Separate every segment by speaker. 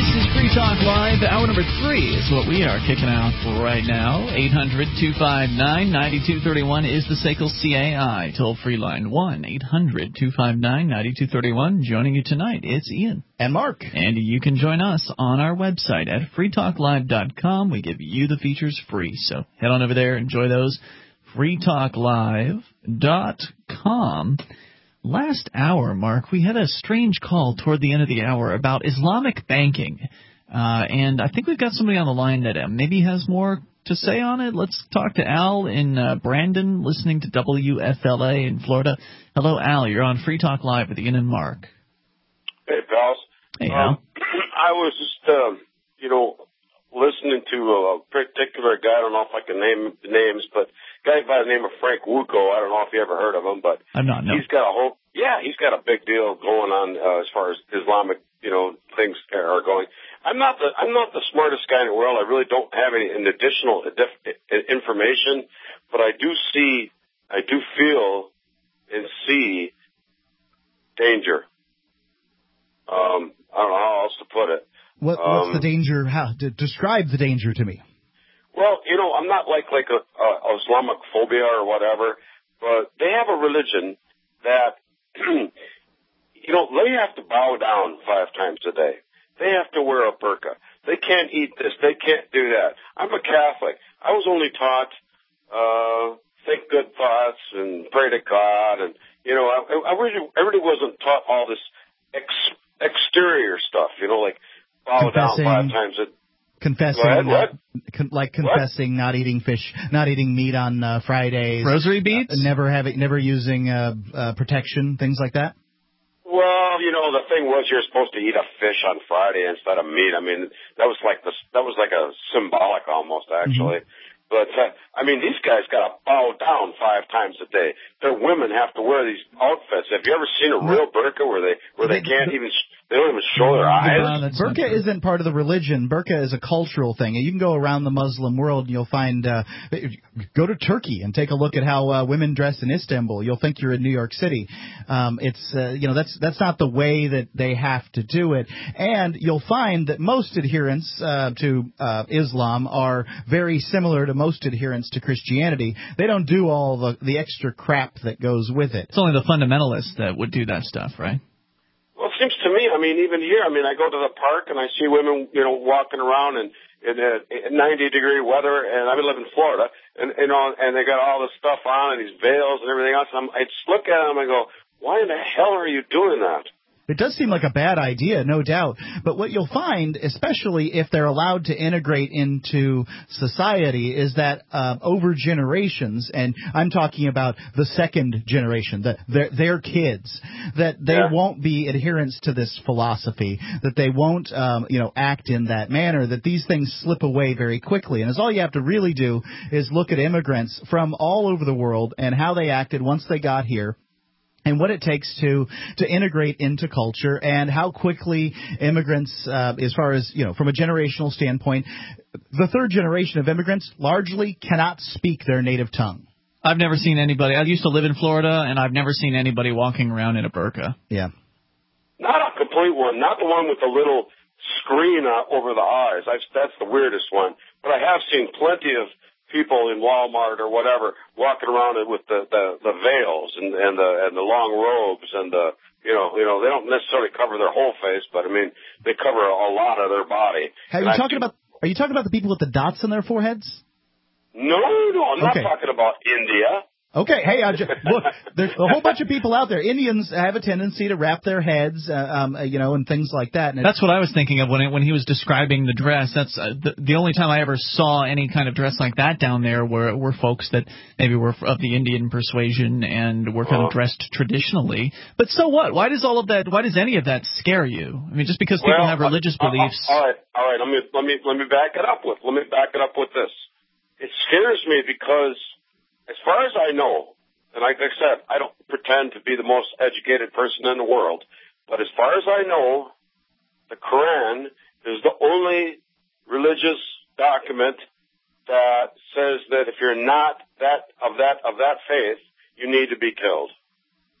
Speaker 1: is Free Talk Live. Hour number 3 is what we are kicking out for right now. 800-259-9231 is the SACL CAI toll-free line. 1-800-259-9231. Joining you tonight, it's Ian.
Speaker 2: And Mark.
Speaker 1: And you can join us on our website at freetalklive.com. We give you the features free, so head on over there, enjoy those. freetalklive.com. Last hour, Mark, we had a strange call toward the end of the hour about Islamic banking. And I think we've got somebody on the line that maybe has more to say on it. Let's talk to Al in Brandon, listening to WFLA in Florida. Hello, Al. You're on Free Talk Live with Ian and Mark.
Speaker 3: Hey, pals.
Speaker 1: Hey, Al.
Speaker 3: I was just, listening to a particular guy. I don't know if I can name the names, but a guy by the name of Frank Wuko. I don't know if you ever heard of him, but
Speaker 1: I'm not. No.
Speaker 3: He's got a big deal going on as far as Islamic, things are going. I'm not the smartest guy in the world. I really don't have any additional information, but I do feel and see danger. I don't know how else to put it.
Speaker 2: What's the danger? Describe the danger to me.
Speaker 3: Well, I'm not like a Islamic phobia or whatever, but they have a religion that, they have to bow down 5 times a day. They have to wear a burqa. They can't eat this. They can't do that. I'm a Catholic. I was only taught, think good thoughts and pray to God. And, I really wasn't taught all this exterior stuff, like bow down 5 times a day.
Speaker 2: Confessing, confessing, not eating fish, not eating meat on Fridays.
Speaker 1: Rosary beads?
Speaker 2: Never using protection, things like that.
Speaker 3: Well, the thing was you're supposed to eat a fish on Friday instead of meat. I mean, that was like a symbolic almost, actually. Mm-hmm. But, these guys got to bow down 5 times a day. Their women have to wear these outfits. Have you ever seen a real burqa where they can't even, they don't even show their eyes?
Speaker 2: Burqa isn't part of the religion. Burqa is a cultural thing. And you can go around the Muslim world and you'll find, go to Turkey and take a look at how women dress in Istanbul. You'll think you're in New York City. That's not the way that they have to do it. And you'll find that most adherents to Islam are very similar to most adherents to Christianity. They don't do all the extra crap that goes with it.
Speaker 1: It's only the fundamentalists that would do that stuff, right?
Speaker 3: Well, it seems to me, even here, I go to the park and I see women, walking around in 90-degree weather, and I live in Florida, and they got all this stuff on and these veils and everything else. And I just look at them and go, why in the hell are you doing that?
Speaker 2: It does seem like a bad idea, no doubt. But what you'll find, especially if they're allowed to integrate into society, is that over generations, and I'm talking about the second generation, their kids, that they won't be adherents to this philosophy, that they won't, act in that manner, that these things slip away very quickly. And all you have to really do is look at immigrants from all over the world and how they acted once they got here, and what it takes to integrate into culture, and how quickly immigrants, as far as, from a generational standpoint, the third generation of immigrants largely cannot speak their native tongue.
Speaker 1: I've never seen anybody. I used to live in Florida, and I've never seen anybody walking around in a burqa.
Speaker 2: Yeah.
Speaker 3: Not a complete one. Not the one with the little screen over the eyes. That's the weirdest one. But I have seen plenty of people in Walmart or whatever walking around with the veils and the long robes and they don't necessarily cover their whole face, but they cover a lot of their body.
Speaker 2: Are you talking about the people with the dots on their foreheads?
Speaker 3: No, I'm not talking about India.
Speaker 2: Okay, hey, look, there's a whole bunch of people out there. Indians have a tendency to wrap their heads, and things like that. And
Speaker 1: that's what I was thinking of when he was describing the dress. That's the only time I ever saw any kind of dress like that down there were folks that maybe were of the Indian persuasion and were kind of dressed traditionally. But so what? Why does any of that scare you? Just because people have religious beliefs.
Speaker 3: All right. Let me back it up with this. It scares me because, as far as I know, and like I said, I don't pretend to be the most educated person in the world, but as far as I know, the Quran is the only religious document that says that if you're not of that faith, you need to be killed.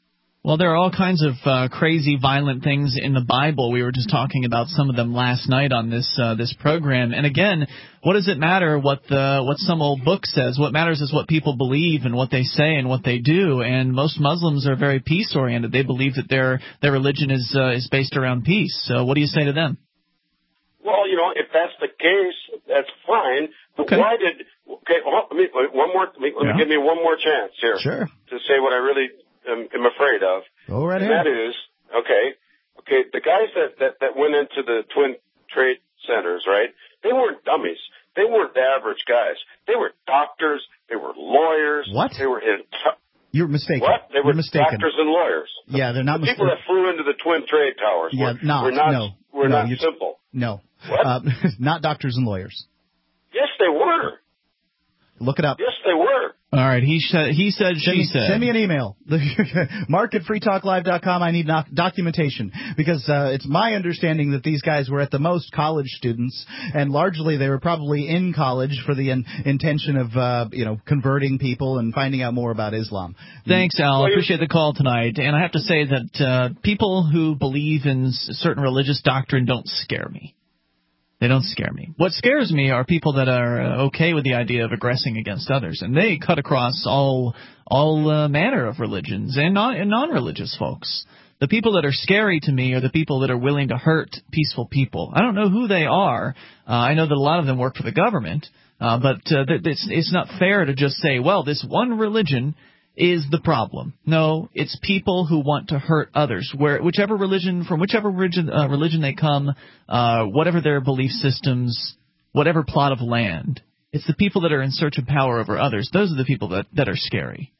Speaker 1: Well, there are all kinds of crazy, violent things in the Bible. We were just talking about some of them last night on this program. And again, what does it matter what some old book says? What matters is what people believe and what they say and what they do. And most Muslims are very peace-oriented. They believe that their religion is based around peace. So what do you say to them?
Speaker 3: Well, if that's the case, that's fine. But
Speaker 1: okay.
Speaker 3: Why did? Okay, well, give me one more chance here.
Speaker 2: Sure.
Speaker 3: To say what I really am afraid of.
Speaker 2: Go right
Speaker 3: ahead. That is, okay, the guys that went into the Twin Trade Centers, right? They weren't dummies. They weren't the average guys. They were doctors. They were lawyers.
Speaker 2: What?
Speaker 3: They were
Speaker 2: You're mistaken.
Speaker 3: What? They were
Speaker 2: mistaken.
Speaker 3: doctors and lawyers.
Speaker 2: Yeah, they're not
Speaker 3: people that flew into the Twin Trade Towers were not simple.
Speaker 2: No.
Speaker 3: What?
Speaker 2: Not doctors and lawyers.
Speaker 3: Yes, they were.
Speaker 2: Look it up.
Speaker 3: Yes, they were.
Speaker 1: All right. He said, she said.
Speaker 2: Send me an email. Mark at freetalklive.com. I need documentation because it's my understanding that these guys were at the most college students, and largely they were probably in college for the intention of converting people and finding out more about Islam.
Speaker 1: Thanks, Al. I appreciate the call tonight. And I have to say that people who believe in certain religious doctrine don't scare me. They don't scare me. What scares me are people that are okay with the idea of aggressing against others, and they cut across all manner of religions and non-religious folks. The people that are scary to me are the people that are willing to hurt peaceful people. I don't know who they are. I know that a lot of them work for the government, but it's not fair to just say, well, this one religion is the problem. No, it's people who want to hurt others. From whichever religion they come, whatever their belief systems, whatever plot of land, it's the people that are in search of power over others. Those are the people that are scary.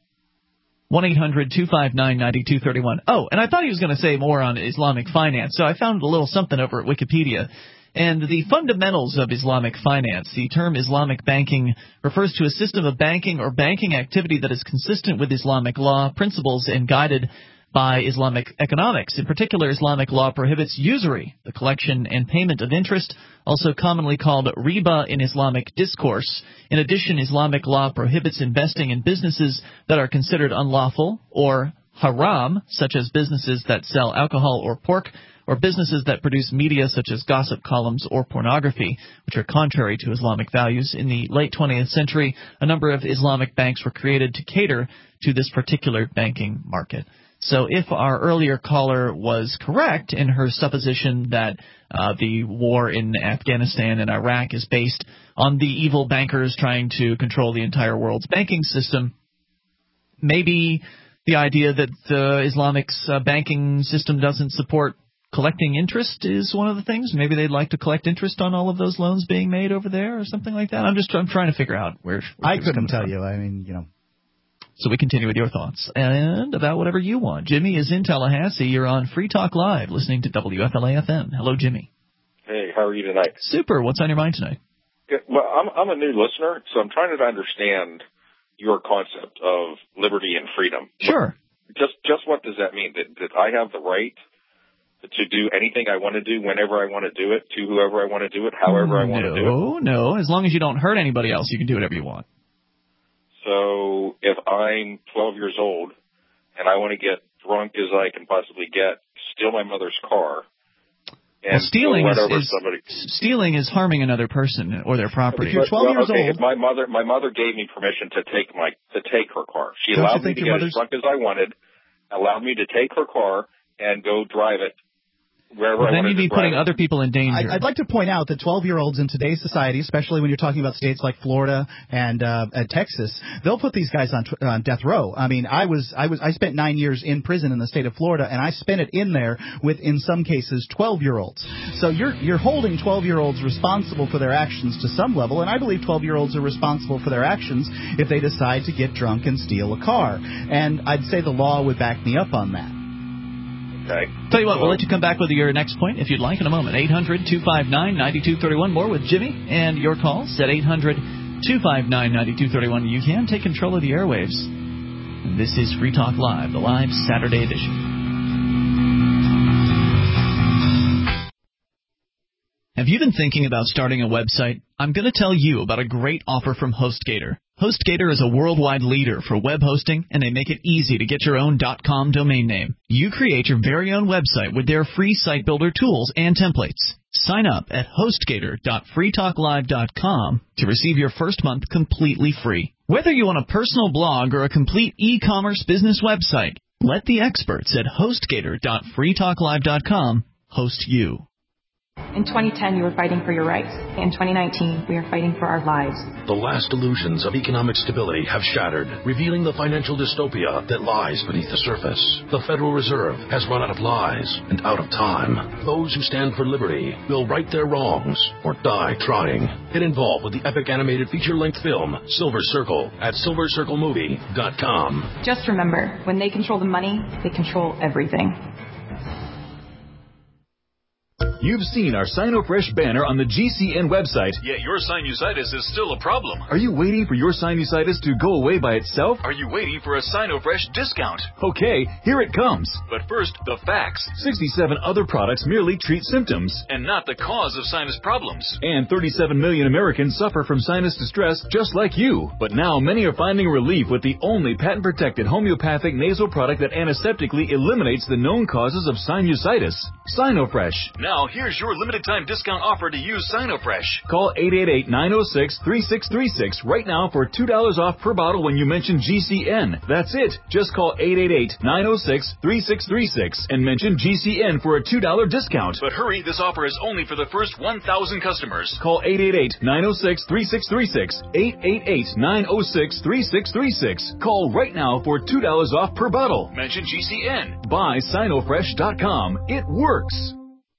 Speaker 1: 1-800-259-9231. Oh, and I thought he was going to say more on Islamic finance, so I found a little something over at Wikipedia. And the fundamentals of Islamic finance, the term Islamic banking refers to a system of banking or banking activity that is consistent with Islamic law, principles, and guided by Islamic economics. In particular, Islamic law prohibits usury, the collection and payment of interest, also commonly called riba in Islamic discourse. In addition, Islamic law prohibits investing in businesses that are considered unlawful or haram, such as businesses that sell alcohol or pork, or businesses that produce media such as gossip columns or pornography, which are contrary to Islamic values. In the late 20th century, a number of Islamic banks were created to cater to this particular banking market. So if our earlier caller was correct in her supposition that the war in Afghanistan and Iraq is based on the evil bankers trying to control the entire world's banking system, maybe the idea that the Islamic's banking system doesn't support collecting interest is one of the things. Maybe they'd like to collect interest on all of those loans being made over there or something like that. I'm trying to figure out where
Speaker 2: I couldn't tell you. I mean,
Speaker 1: So we continue with your thoughts and about whatever you want. Jimmy is in Tallahassee. You're on Free Talk Live listening to WFLA-FM. Hello, Jimmy.
Speaker 4: Hey, how are you tonight?
Speaker 1: Super. What's on your mind tonight?
Speaker 4: Good. Well, I'm a new listener, so I'm trying to understand your concept of liberty and freedom.
Speaker 1: Sure.
Speaker 4: Just what does that mean? That I have the right to do anything I want to do, whenever I want to do it, to whoever I want to do it, however I want to do it?
Speaker 1: No. As long as you don't hurt anybody else, you can do whatever you want.
Speaker 4: So if I'm 12 years old and I want to get drunk as I can possibly get, steal my mother's car, and
Speaker 1: stealing is harming another person or their property.
Speaker 2: If you're 12 years old,
Speaker 4: if my mother gave me permission to take her car. She allowed me to get as drunk as I wanted, allowed me to take her car and go drive it wherever I wanted to drive it.
Speaker 1: Then you'd be putting other people in danger.
Speaker 2: I'd like to point out that 12-year-olds in today's society, especially when you're talking about states like Florida and Texas, they'll put these guys on death row. I mean, I spent 9 years in prison in the state of Florida, and I spent it in there with, in some cases, 12-year-olds. So you're holding 12-year-olds responsible for their actions to some level, and I believe 12-year-olds are responsible for their actions if they decide to get drunk and steal a car. And I'd say the law would back me up on that.
Speaker 4: Okay.
Speaker 1: Tell you what, we'll let you come back with your next point if you'd like in a moment. 800-259-9231. More with Jimmy and your calls at 800-259-9231. You can take control of the airwaves. And this is Free Talk Live, the live Saturday edition. Have you been thinking about starting a website? I'm going to tell you about a great offer from HostGator. HostGator is a worldwide leader for web hosting, and they make it easy to get your own .com domain name. You create your very own website with their free site builder tools and templates. Sign up at hostgator.freetalklive.com to receive your first month completely free. Whether you want a personal blog or a complete e-commerce business website, let the experts at hostgator.freetalklive.com host you.
Speaker 5: In 2010, you were fighting for your rights. In 2019, we are fighting for our lives.
Speaker 6: The last illusions of economic stability have shattered, revealing the financial dystopia that lies beneath the surface. The Federal Reserve has run out of lies and out of time. Those who stand for liberty will right their wrongs or die trying. Get involved with the epic animated feature-length film, Silver Circle, at silvercirclemovie.com.
Speaker 5: Just remember, when they control the money, they control everything.
Speaker 7: You've seen our SinoFresh banner on the GCN website, yet your sinusitis is still a problem. Are you waiting for your sinusitis to go away by itself? Are you waiting for a SinoFresh discount? Okay, here it comes. But first, the facts. 67 other products merely treat symptoms and not the cause of sinus problems. And 37 million Americans suffer from sinus distress just like you. But now many are finding relief with the only patent-protected homeopathic nasal product that antiseptically eliminates the known causes of sinusitis. SinoFresh. Now, here's your limited time discount offer to use SinoFresh. Call 888-906-3636 right now for $2 off per bottle when you mention GCN. That's it. Just call 888-906-3636 and mention GCN for a $2 discount. But hurry, this offer is only for the first 1,000 customers. Call 888-906-3636. 888-906-3636. Call right now for $2 off per bottle. Mention GCN. Buy SinoFresh.com. It works.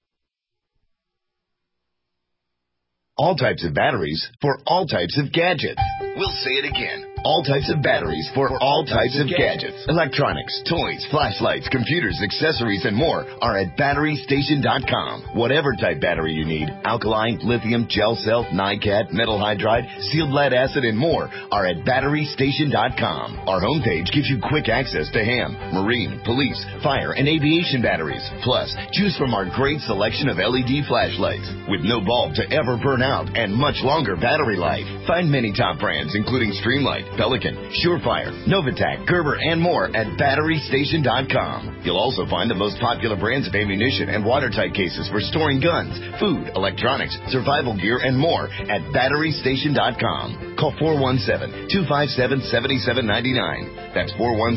Speaker 8: All types of batteries for all types of gadgets. We'll say it again. All types of batteries for all types of gadgets. Electronics, toys, flashlights, computers, accessories, and more are at BatteryStation.com. Whatever type battery you need, alkaline, lithium, gel cell, NiCad, metal hydride, sealed lead acid, and more are at BatteryStation.com. Our homepage gives you quick access to ham, marine, police, fire, and aviation batteries. Plus, choose from our great selection of LED flashlights with no bulb to ever burn out and much longer battery life. Find many top brands including Streamlight, Pelican, Surefire, Novatac, Gerber, and more at BatteryStation.com. You'll also find the most popular brands of ammunition and watertight cases for storing guns, food, electronics, survival gear, and more at BatteryStation.com. Call 417-257-7799. That's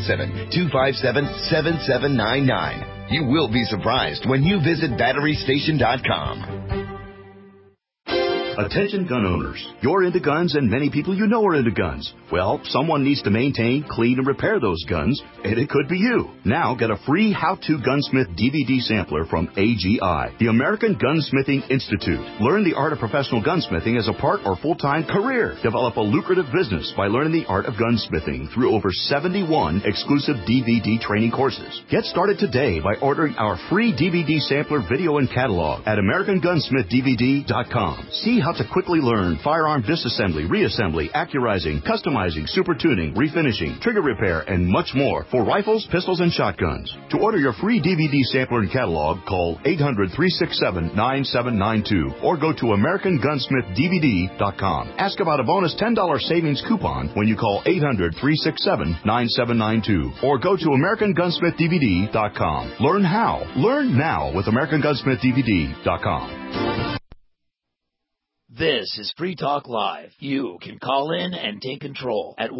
Speaker 8: 417-257-7799. You will be surprised when you visit BatteryStation.com.
Speaker 9: Attention gun owners. You're into guns and many people you know are into guns. Well, someone needs to maintain, clean, and repair those guns, and it could be you. Now get a free How-To Gunsmith DVD sampler from AGI, the American Gunsmithing Institute. Learn the art of professional gunsmithing as a part or full-time career. Develop a lucrative business by learning the art of gunsmithing through over 71 exclusive DVD training courses. Get started today by ordering our free DVD sampler video and catalog at AmericanGunsmithDVD.com. See how to quickly learn firearm disassembly, reassembly, accurizing, customizing, super tuning, refinishing, trigger repair, and much more for rifles, pistols, and shotguns. To order your free DVD sampler and catalog, call 800-367-9792 or go to AmericanGunsmithDVD.com. Ask about a bonus $10 savings coupon when you call 800-367-9792 or go to AmericanGunsmithDVD.com. Learn how. Learn now with AmericanGunsmithDVD.com.
Speaker 10: This is Free Talk Live. You can call in and take control at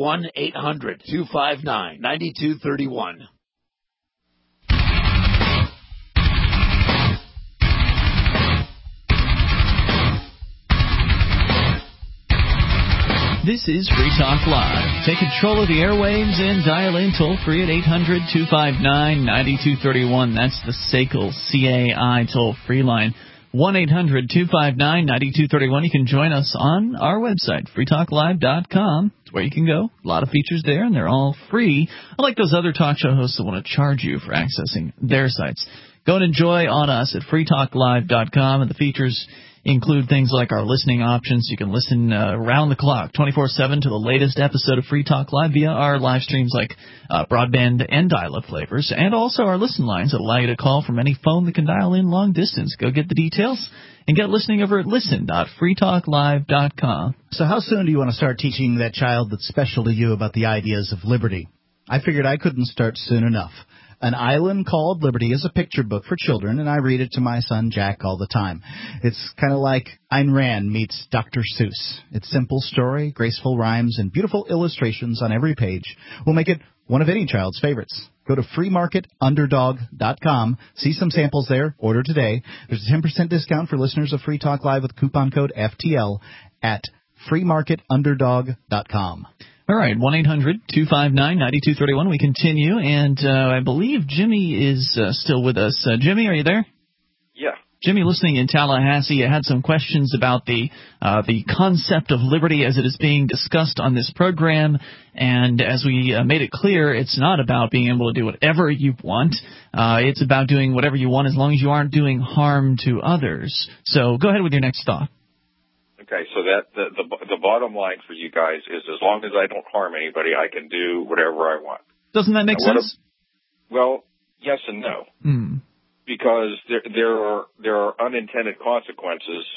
Speaker 10: 1-800-259-9231.
Speaker 1: This is Free Talk Live. Take control of the airwaves and dial in toll-free at 800-259-9231. That's the SACL CAI toll-free line. 1-800-259-9231. You can join us on our website, freetalklive.com. It's where you can go. A lot of features there, and they're all free. Unlike those other talk show hosts that want to charge you for accessing their sites. Go and enjoy on us at freetalklive.com, and the features include things like our listening options. You can listen around the clock, 24/7, to the latest episode of Free Talk Live via our live streams like broadband and dial-up flavors, and also our listen lines that allow you to call from any phone that can dial in long distance. Go get the details and get listening over at listen.freetalklive.com.
Speaker 2: So how soon do you want to start teaching that child that's special to you about the ideas of liberty? I figured I couldn't start soon enough. An Island Called Liberty is a picture book for children, and I read it to my son Jack all the time. It's kind of like Ayn Rand meets Dr. Seuss. It's simple story, graceful rhymes, and beautiful illustrations on every page will make it one of any child's favorites. Go to freemarketunderdog.com, see some samples there, order today. There's a 10% discount for listeners of Free Talk Live with coupon code FTL at freemarketunderdog.com.
Speaker 1: All right, 1-800-259-9231. We continue, and I believe Jimmy is still with us. Jimmy, are you there?
Speaker 4: Yeah.
Speaker 1: Jimmy, listening in Tallahassee, had some questions about the concept of liberty as it is being discussed on this program, and as we made it clear, it's not about being able to do whatever you want. It's about doing whatever you want as long as you aren't doing harm to others. So go ahead with your next thought.
Speaker 4: Okay, so that the bottom line for you guys is as long as I don't harm anybody, I can do whatever I want.
Speaker 1: Doesn't that make sense?
Speaker 4: Well, yes and no. Because there are unintended consequences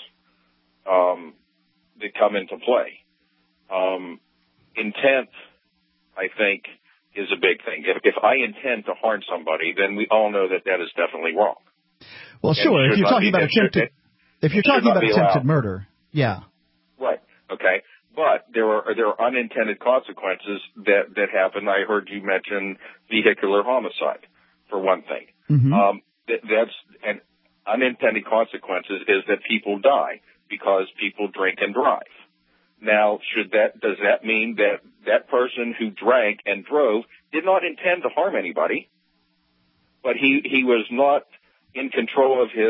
Speaker 4: that come into play. Intent, I think, is a big thing. If I intend to harm somebody, then we all know that is definitely wrong.
Speaker 2: Well, sure. If you're talking about attempted murder. Yeah.
Speaker 4: Right. Okay. But there are unintended consequences that happen. I heard you mention vehicular homicide, for one thing. That's an unintended consequences is that people die because people drink and drive. Now, does that mean that person who drank and drove did not intend to harm anybody, but he was not in control of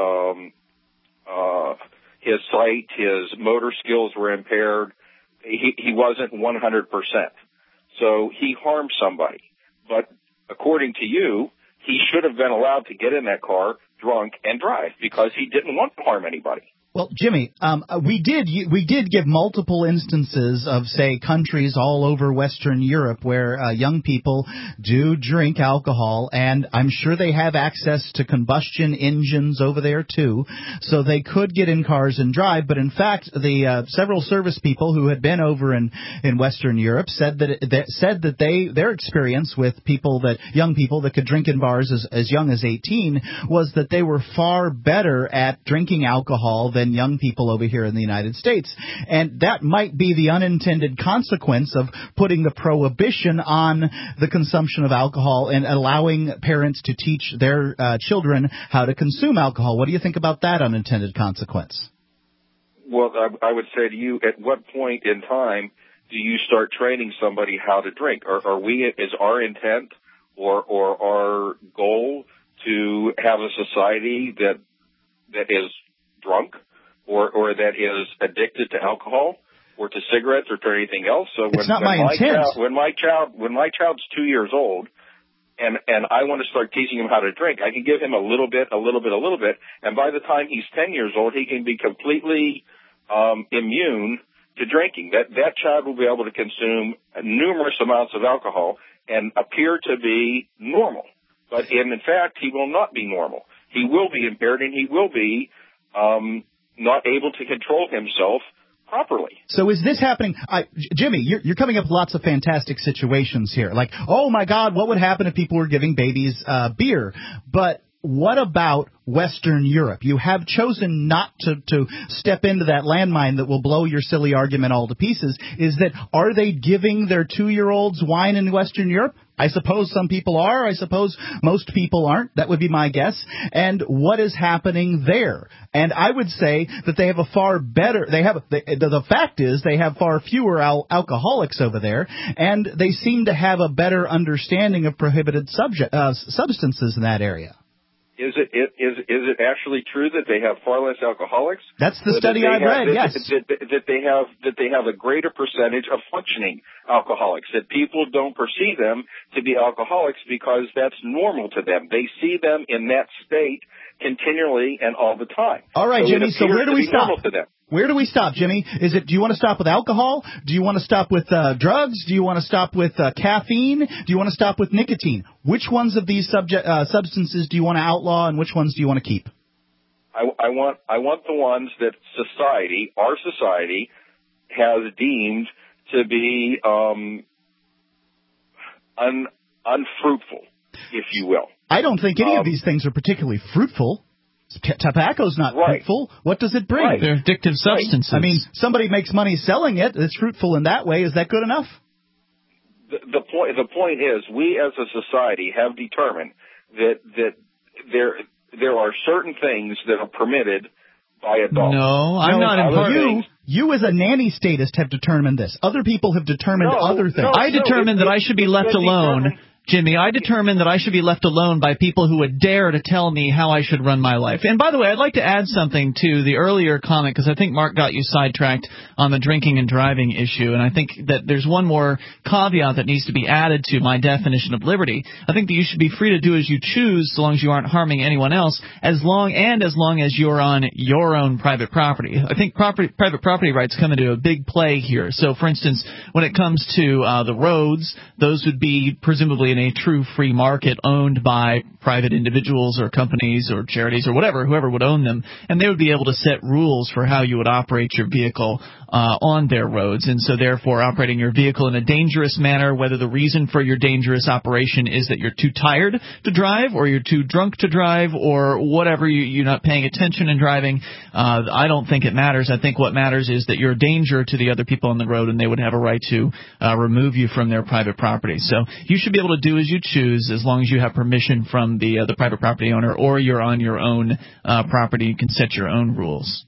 Speaker 4: his sight, his motor skills were impaired. He wasn't 100%. So he harmed somebody. But according to you, he should have been allowed to get in that car drunk and drive because he didn't want to harm anybody.
Speaker 2: Well, Jimmy, we did give multiple instances of, say, countries all over Western Europe where young people do drink alcohol, and I'm sure they have access to combustion engines over there too, so they could get in cars and drive. But in fact, the several service people who had been over in Western Europe said that their experience with young people that could drink in bars as young as 18 was that they were far better at drinking alcohol than young people over here in the United States. And that might be the unintended consequence of putting the prohibition on the consumption of alcohol and allowing parents to teach their children how to consume alcohol. What do you think about that unintended consequence?
Speaker 4: Well, I would say to you, at what point in time do you start training somebody how to drink? Is our intent or our goal to have a society that is drunk or that is addicted to alcohol or to cigarettes or to anything else? So
Speaker 2: it's not my intent.
Speaker 4: When my child's 2 years old and I want to start teaching him how to drink, I can give him a little bit, and by the time he's 10 years old, he can be completely immune to drinking. That child will be able to consume numerous amounts of alcohol and appear to be normal. But in fact, he will not be normal. He will be impaired, and he will be not able to control himself properly.
Speaker 2: So is this happening? Jimmy, you're coming up with lots of fantastic situations here. Like, oh, my God, what would happen if people were giving babies beer? But what about Western Europe? You have chosen not to step into that landmine that will blow your silly argument all to pieces. Are they giving their 2-year-olds wine in Western Europe? I suppose some people are. I suppose most people aren't. That would be my guess. And what is happening there? And I would say that they have a far better. The fact is they have far fewer alcoholics over there, and they seem to have a better understanding of prohibited substances in that area.
Speaker 4: Is it actually true that they have far less alcoholics?
Speaker 2: That's the study I read. Yes,
Speaker 4: that they have a greater percentage of functioning alcoholics. That people don't perceive them to be alcoholics because that's normal to them. They see them in that state continually and all the time.
Speaker 2: All right, Jimmy. So where do we stop? Where do we stop, Jimmy? Do you want to stop with alcohol? Do you want to stop with drugs? Do you want to stop with caffeine? Do you want to stop with nicotine? Which ones of these substances do you want to outlaw, and which ones do you want to keep?
Speaker 4: I want the ones that our society, has deemed to be unfruitful, if you will.
Speaker 2: I don't think any of these things are particularly fruitful. Tobacco's not fruitful. What does it bring?
Speaker 1: They're addictive substances.
Speaker 2: I mean, somebody makes money selling it. It's fruitful in that way. Is that good enough?
Speaker 4: The point is, we as a society have determined that there are certain things that are permitted by adults.
Speaker 1: No, I'm not in part.
Speaker 2: You as a nanny statist have determined this. Other people have determined other things.
Speaker 1: I determined that I should be left alone. Jimmy, I determined that I should be left alone by people who would dare to tell me how I should run my life. And by the way, I'd like to add something to the earlier comment, because I think Mark got you sidetracked on the drinking and driving issue, and I think that there's one more caveat that needs to be added to my definition of liberty. I think that you should be free to do as you choose, so long as you aren't harming anyone else, as long as you're on your own private property. I think private property rights come into a big play here. So, for instance, when it comes to the roads, those would be presumably in a true free market owned by private individuals or companies or charities or whoever would own them, and they would be able to set rules for how you would operate your vehicle on their roads, and so therefore operating your vehicle in a dangerous manner, whether the reason for your dangerous operation is that you're too tired to drive or you're too drunk to drive or whatever, you're not paying attention in driving, I don't think it matters. I think what matters is that you're a danger to the other people on the road, and they would have a right to remove you from their private property. So you should be able to do as you choose, as long as you have permission from the private property owner, or you're on your own property. You can set your own rules.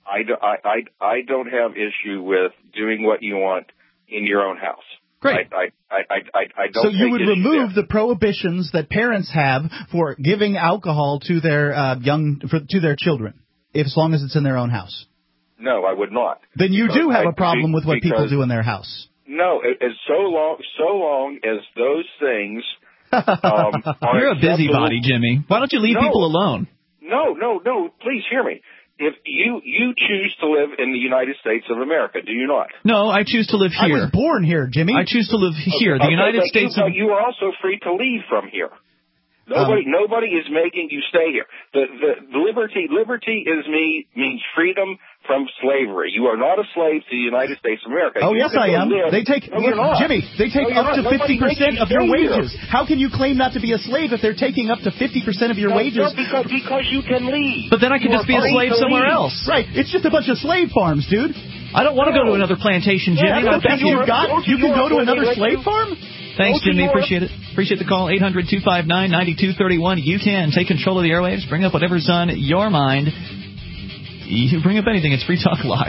Speaker 4: I don't have issue with doing what you want in your own house.
Speaker 2: Great.
Speaker 4: I don't.
Speaker 2: So you would remove the prohibitions that parents have for giving alcohol to their to their children, as long as it's in their own house.
Speaker 4: No, I would not.
Speaker 2: Then you do have a problem with what people do in their house.
Speaker 4: No, so long as those things are
Speaker 1: You're a busybody, Jimmy. Why don't you leave people alone?
Speaker 4: No. Please hear me. If you choose to live in the United States of America, do you not?
Speaker 1: No, I choose to live here.
Speaker 2: I was born here, Jimmy.
Speaker 1: I choose to live here. The United States of...
Speaker 4: You are also free to leave from here. Nobody is making you stay here. The liberty means freedom from slavery. You are not a slave to the United States of America.
Speaker 2: Oh, yes, I am. Jimmy, they take up to 50% of your wages. How can you claim not to be a slave if they're taking up to 50% of your wages?
Speaker 4: No, because you can leave.
Speaker 1: But then I can just be a slave somewhere else.
Speaker 2: Right. It's just a bunch of slave farms, dude.
Speaker 1: I don't want to go to another plantation, Jimmy.
Speaker 2: Yeah, you can go to another slave farm?
Speaker 1: Thanks, Jimmy. Appreciate it. Appreciate the call. 800-259-9231. You can take control of the airwaves. Bring up whatever's on your mind. You bring up anything. It's Free Talk Live.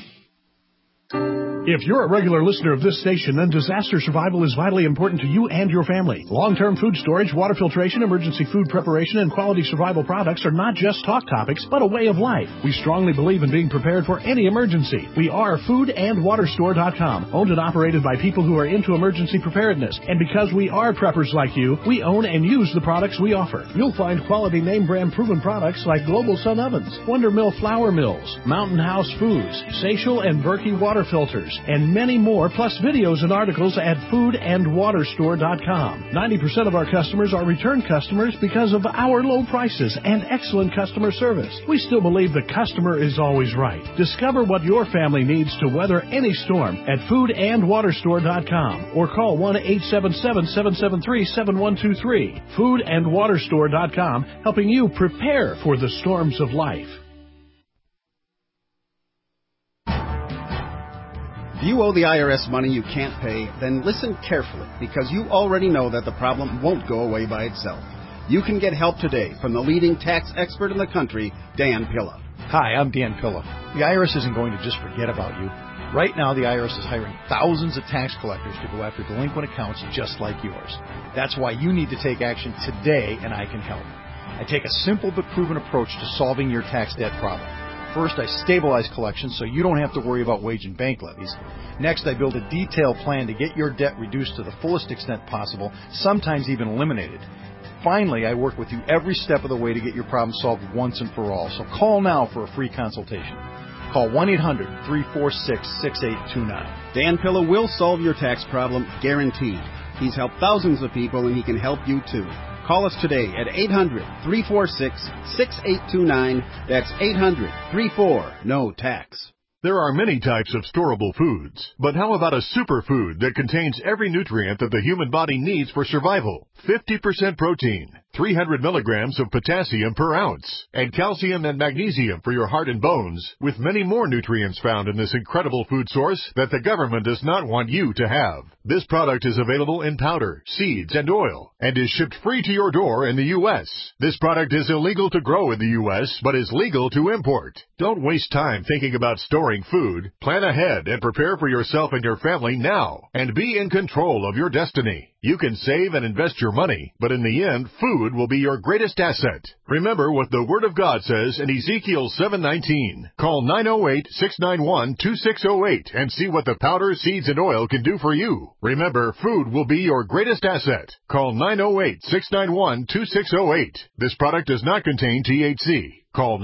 Speaker 11: If you're a regular listener of this station, then disaster survival is vitally important to you and your family. Long-term food storage, water filtration, emergency food preparation, and quality survival products are not just talk topics, but a way of life. We strongly believe in being prepared for any emergency. We are foodandwaterstore.com, owned and operated by people who are into emergency preparedness. And because we are preppers like you, we own and use the products we offer. You'll find quality name-brand proven products like Global Sun Ovens, Wonder Mill Flour Mills, Mountain House Foods, Seychelles and Berkey water filters, and many more, plus videos and articles at foodandwaterstore.com. 90% of our customers are return customers because of our low prices and excellent customer service. We still believe the customer is always right. Discover what your family needs to weather any storm at foodandwaterstore.com or call 1-877-773-7123. Foodandwaterstore.com, helping you prepare for the storms of life.
Speaker 12: If you owe the IRS money you can't pay, then listen carefully, because you already know that the problem won't go away by itself. You can get help today from the leading tax expert in the country, Dan Pilla.
Speaker 13: Hi, I'm Dan Pilla. The IRS isn't going to just forget about you. Right now, the IRS is hiring thousands of tax collectors to go after delinquent accounts just like yours. That's why you need to take action today, and I can help. I take a simple but proven approach to solving your tax debt problem. First, I stabilize collections so you don't have to worry about wage and bank levies. Next, I build a detailed plan to get your debt reduced to the fullest extent possible, sometimes even eliminated. Finally, I work with you every step of the way to get your problem solved once and for all. So call now for a free consultation. Call 1-800-346-6829.
Speaker 12: Dan Pilla will solve your tax problem, guaranteed. He's helped thousands of people, and he can help you too. Call us today at 800-346-6829. That's 800-34-NO-TAX.
Speaker 14: There are many types of storable foods, but how about a superfood that contains every nutrient that the human body needs for survival? 50% protein, 300 milligrams of potassium per ounce, and calcium and magnesium for your heart and bones, with many more nutrients found in this incredible food source that the government does not want you to have. This product is available in powder, seeds, and oil, and is shipped free to your door in the U.S. This product is illegal to grow in the U.S., but is legal to import. Don't waste time thinking about storing food. Plan ahead and prepare for yourself and your family now, and be in control of your destiny. You can save and invest your money, but in the end, food will be your greatest asset. Remember what the Word of God says in Ezekiel 7:19. Call 908-691-2608 and see what the powder, seeds, and oil can do for you. Remember, food will be your greatest asset. Call 908-691-2608. This product does not contain THC. Call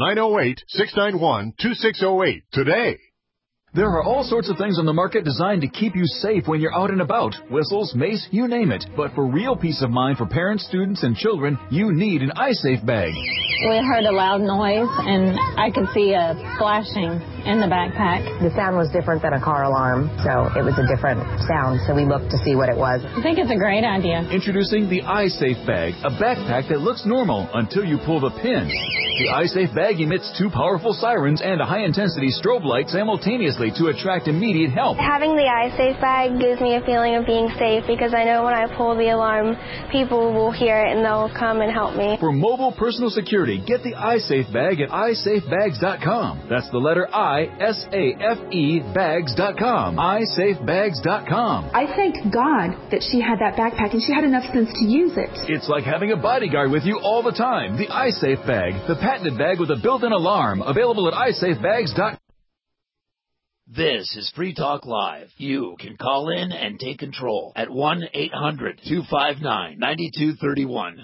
Speaker 14: 908-691-2608 today.
Speaker 7: There are all sorts of things on the market designed to keep you safe when you're out and about. Whistles, mace, you name it. But for real peace of mind for parents, students, and children, you need an iSafe bag.
Speaker 15: We heard a loud noise, and I could see a flashing in the backpack.
Speaker 16: The sound was different than a car alarm, so it was a different sound, so we looked to see what it was.
Speaker 15: I think it's a great idea.
Speaker 7: Introducing the iSafe bag, a backpack that looks normal until you pull the pin. The iSafe bag emits 2 powerful sirens and a high-intensity strobe light simultaneously to attract immediate help.
Speaker 17: Having the iSafe bag gives me a feeling of being safe because I know when I pull the alarm, people will hear it and they'll come and help me.
Speaker 7: For mobile personal security, get the iSafe bag at isafebags.com. That's the letter I-S-A-F-E bags.com. isafebags.com.
Speaker 18: I thank God that she had that backpack and she had enough sense to use it.
Speaker 7: It's like having a bodyguard with you all the time. The iSafe bag, the patented bag with a built-in alarm, available at isafebags.com.
Speaker 10: This is Free Talk Live. You can call in and take control at 1-800-259-9231.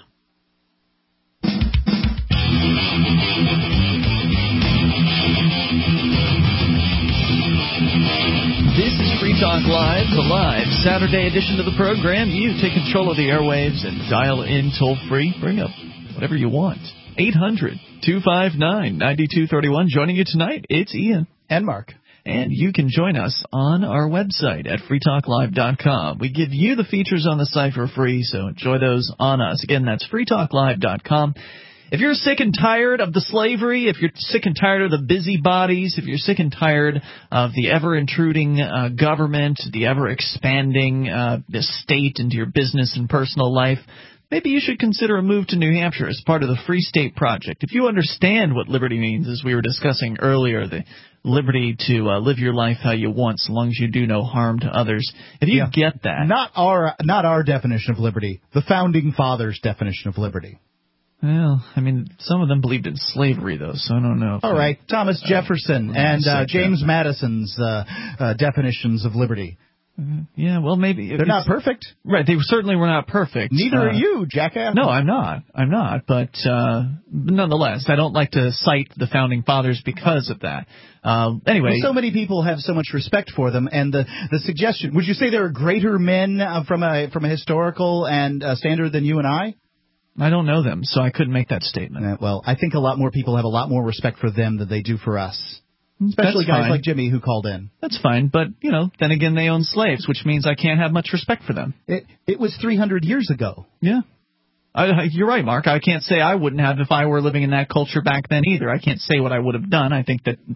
Speaker 1: This is Free Talk Live, the live Saturday edition of the program. You take control of the airwaves and dial in toll-free. Bring up whatever you want. 800-259-9231. Joining you tonight, it's Ian.
Speaker 2: And Mark.
Speaker 1: And you can join us on our website at freetalklive.com. We give you the features on the site for free, so enjoy those on us. Again, that's freetalklive.com. If you're sick and tired of the slavery, if you're sick and tired of the busybodies, if you're sick and tired of the ever-intruding government, the ever-expanding the state into your business and personal life, maybe you should consider a move to New Hampshire as part of the Free State Project. If you understand what liberty means, as we were discussing earlier, the liberty to live your life how you want, so long as you do no harm to others. If you get that,
Speaker 2: not our definition of liberty, the Founding Fathers' definition of liberty.
Speaker 1: Well, I mean, some of them believed in slavery, though, so I don't know.
Speaker 2: All right, Thomas Jefferson and James Madison's definitions of liberty.
Speaker 1: Yeah, well, maybe
Speaker 2: they're not perfect.
Speaker 1: Right, they certainly were not perfect.
Speaker 2: Neither are you, jackass.
Speaker 1: No, I'm not. But nonetheless, I don't like to cite the Founding Fathers because of that. Anyway,
Speaker 2: so many people have so much respect for them, and the suggestion. Would you say there are greater men from a historical and standard than you and I?
Speaker 1: I don't know them, so I couldn't make that statement.
Speaker 2: Well, I think a lot more people have a lot more respect for them than they do for us. Especially guys like Jimmy who called in.
Speaker 1: That's fine, but, then again, they own slaves, which means I can't have much respect for them.
Speaker 2: It was 300 years ago.
Speaker 1: Yeah. You're right, Mark. I can't say I wouldn't have if I were living in that culture back then either. I can't say what I would have done. I think that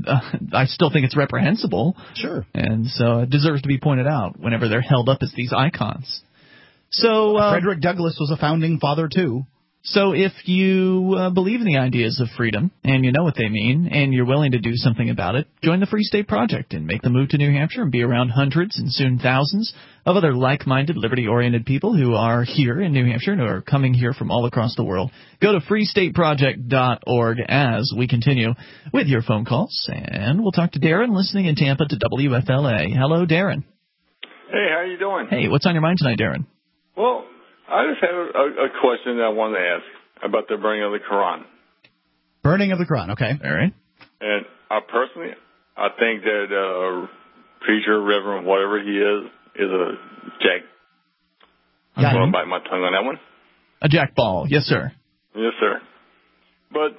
Speaker 1: I still think it's reprehensible.
Speaker 2: Sure.
Speaker 1: And so it deserves to be pointed out whenever they're held up as these icons. So
Speaker 2: Frederick Douglass was a founding father, too.
Speaker 1: So if you believe in the ideas of freedom, and you know what they mean, and you're willing to do something about it, join the Free State Project and make the move to New Hampshire and be around hundreds and soon thousands of other like-minded, liberty-oriented people who are here in New Hampshire and who are coming here from all across the world. Go to freestateproject.org as we continue with your phone calls, and we'll talk to Darren listening in Tampa to WFLA. Hello, Darren.
Speaker 19: Hey, how you doing?
Speaker 1: Hey, what's on your mind tonight, Darren?
Speaker 19: Well, I just have a question that I wanted to ask about the burning of the Quran.
Speaker 2: Burning of the Quran, okay.
Speaker 1: All right.
Speaker 19: And I think that preacher, reverend, whatever he is a jack. I'm going to bite my tongue on that one.
Speaker 1: A jackball, yes, sir.
Speaker 19: Yes, sir. But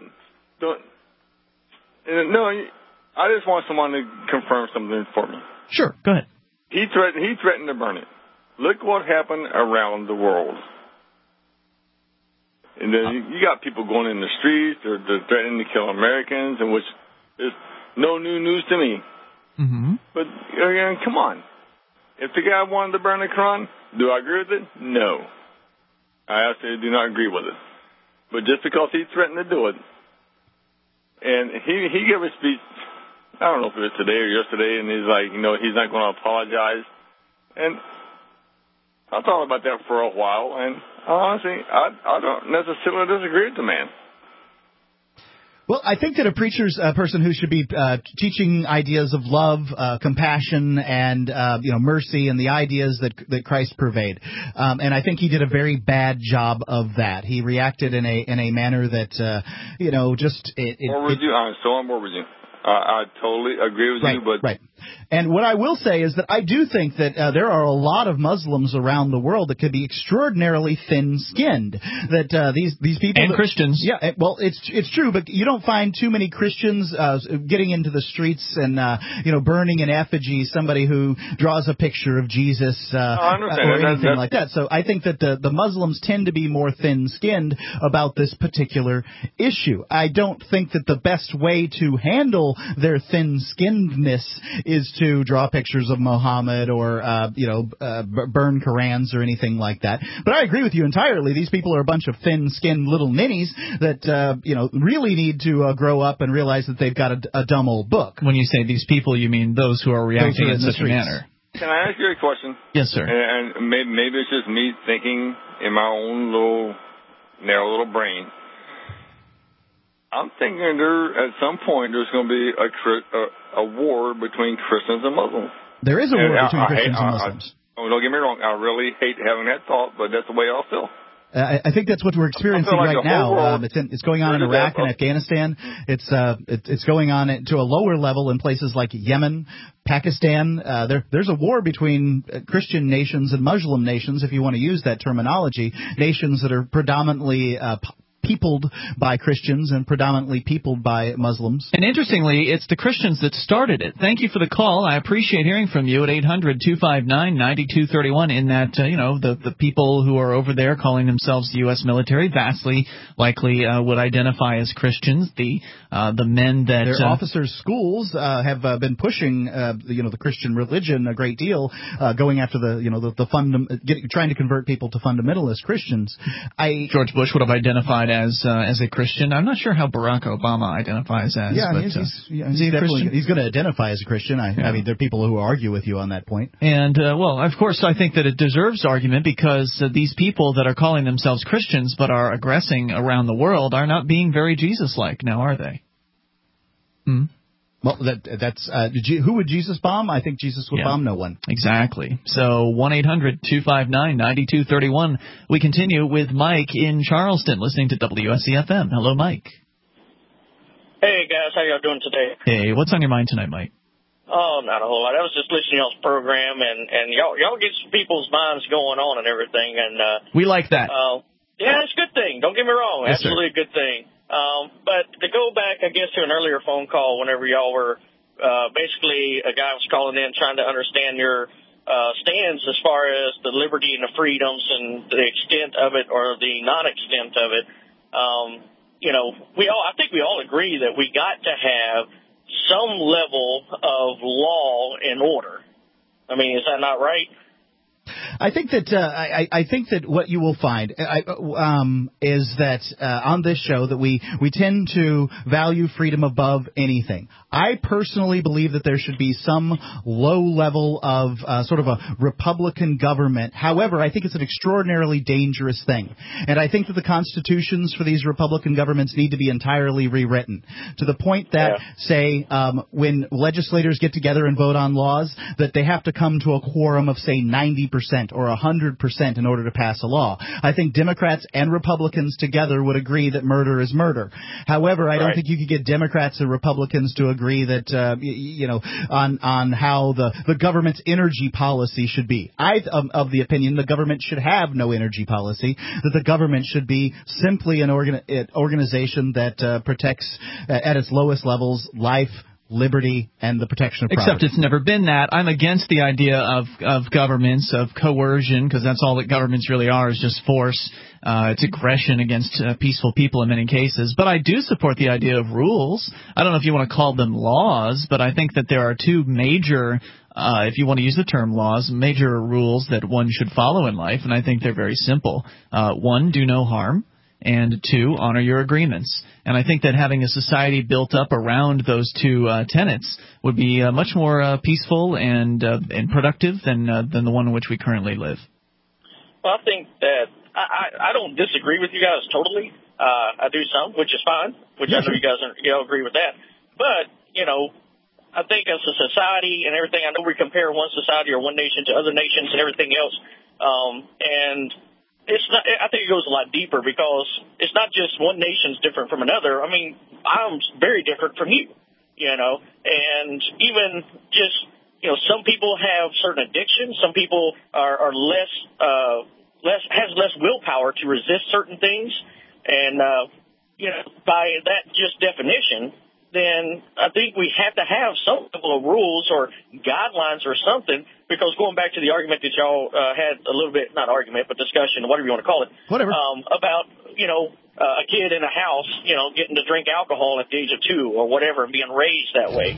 Speaker 19: no, I just want someone to confirm something for me.
Speaker 1: Sure, go ahead.
Speaker 19: He threatened to burn it. Look what happened around the world. And then you got people going in the streets, they're threatening to kill Americans, and which is no new news to me.
Speaker 1: Mm-hmm.
Speaker 19: But again, come on. If the guy wanted to burn the Quran, do I agree with it? No. I absolutely do not agree with it. But just because he threatened to do it, and he gave a speech, I don't know if it was today or yesterday, and he's like, he's not going to apologize. And I thought about that for a while, and honestly, I don't necessarily disagree with the man.
Speaker 2: Well, I think that a preacher's a person who should be teaching ideas of love, compassion, and mercy, and the ideas that Christ purveyed. And I think he did a very bad job of that. He reacted in a manner that just
Speaker 19: I'm so on board with you. I totally agree with you, but
Speaker 2: right. And what I will say is that I do think that there are a lot of Muslims around the world that could be extraordinarily thin-skinned. That these people
Speaker 1: and Christians,
Speaker 2: yeah, well, it's true, but you don't find too many Christians getting into the streets and burning in effigy somebody who draws a picture of Jesus or anything like that. So I think that the Muslims tend to be more thin-skinned about this particular issue. I don't think that the best way to handle their thin-skinnedness is to draw pictures of Muhammad or burn Qurans or anything like that. But I agree with you entirely. These people are a bunch of thin-skinned little ninnies that really need to grow up and realize that they've got a dumb old book.
Speaker 1: When you say these people, you mean those who are reacting in such a manner.
Speaker 19: Can I ask you a question?
Speaker 1: Yes, sir.
Speaker 19: And maybe it's just me thinking in my own little narrow little brain. I'm thinking at some point there's going to be a war between Christians and Muslims.
Speaker 2: There is a war between Christians and Muslims.
Speaker 19: Don't get me wrong. I really hate having that thought, but that's the way I feel.
Speaker 2: I think that's what we're experiencing right now. It's going on in Iraq and Afghanistan. It's going on to a lower level in places like Yemen, Pakistan. There's a war between Christian nations and Muslim nations, if you want to use that terminology. Nations that are predominantly peopled by Christians and predominantly peopled by Muslims.
Speaker 1: And interestingly, it's the Christians that started it. Thank you for the call. I appreciate hearing from you at 800-259-9231 in that, the people who are over there calling themselves the U.S. military vastly likely would identify as Christians. The men that...
Speaker 2: Their officers' schools have been pushing, the Christian religion a great deal, going after trying to convert people to fundamentalist Christians.
Speaker 1: George Bush would have identified as a Christian. I'm not sure how Barack Obama identifies as.
Speaker 2: Yeah, he's going to identify as a Christian. I mean, there are people who argue with you on that point.
Speaker 1: And, of course, I think that it deserves argument because these people that are calling themselves Christians but are aggressing around the world are not being very Jesus-like, now are they?
Speaker 2: Well, that's who would Jesus bomb? I think Jesus would bomb no one.
Speaker 1: Exactly. So 1-800-259-9231. We continue with Mike in Charleston, listening to WSCFM. Hello, Mike.
Speaker 20: Hey, guys. How y'all doing today?
Speaker 1: Hey, what's on your mind tonight, Mike?
Speaker 20: Oh, not a whole lot. I was just listening to y'all's program, and y'all get some people's minds going on and everything. And
Speaker 1: we like that.
Speaker 20: Yeah, it's a good thing. Don't get me wrong.
Speaker 1: Yes,
Speaker 20: absolutely a good thing. But to go back, I guess, to an earlier phone call whenever y'all were basically a guy was calling in trying to understand your stance as far as the liberty and the freedoms and the extent of it or the non-extent of it. I think we all agree that we got to have some level of law and order. I mean, is that not right?
Speaker 2: I think that what you will find is that on this show that we tend to value freedom above anything. I personally believe that there should be some low level of sort of a Republican government. However, I think it's an extraordinarily dangerous thing. And I think that the constitutions for these Republican governments need to be entirely rewritten to the point that, say, when legislators get together and vote on laws, that they have to come to a quorum of, say, 90% or 100% in order to pass a law. I think Democrats and Republicans together would agree that murder is murder. However, I don't think you could get Democrats and Republicans to agree that, on how the government's energy policy should be. I'm of the opinion the government should have no energy policy, that the government should be simply an organization that protects at its lowest levels life, liberty, and the protection of property.
Speaker 1: Except it's never been that. I'm against the idea of governments, of coercion, because that's all that governments really are, is just force. It's aggression against peaceful people in many cases. But I do support the idea of rules. I don't know if you want to call them laws, but I think that there are two major, if you want to use the term laws, major rules that one should follow in life, and I think they're very simple. One, do no harm. And two, honor your agreements. And I think that having a society built up around those two tenets would be much more peaceful and productive than the one in which we currently live.
Speaker 20: Well, I think that I don't disagree with you guys totally. I do some, which is fine, which I know you guys agree with that. But, I think as a society and everything, I know we compare one society or one nation to other nations and everything else, and it's not. I think it goes a lot deeper because it's not just one nation's different from another. I mean, I'm very different from you, and even just, some people have certain addictions. Some people are less willpower to resist certain things. And, by that just definition, then I think we have to have some level of rules or guidelines or something, because going back to the argument that y'all had a little bit, not argument, but discussion, whatever you want to call it, about, a kid in a house, getting to drink alcohol at the age of 2 or whatever, and being raised that way,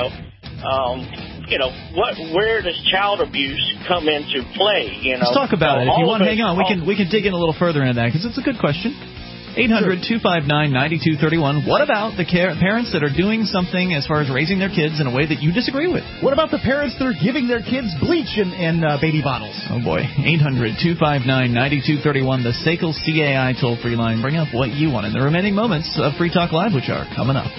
Speaker 20: where does child abuse come into play?
Speaker 1: Let's talk about it. If you want, hang on. We can dig in a little further into that, because it's a good question. 800-259-9231. What about the parents that are doing something as far as raising their kids in a way that you disagree with?
Speaker 2: What about the parents that are giving their kids bleach in baby bottles?
Speaker 1: Oh, boy. 800-259-9231, the SACL CAI toll-free line. Bring up what you want in the remaining moments of Free Talk Live, which are coming up.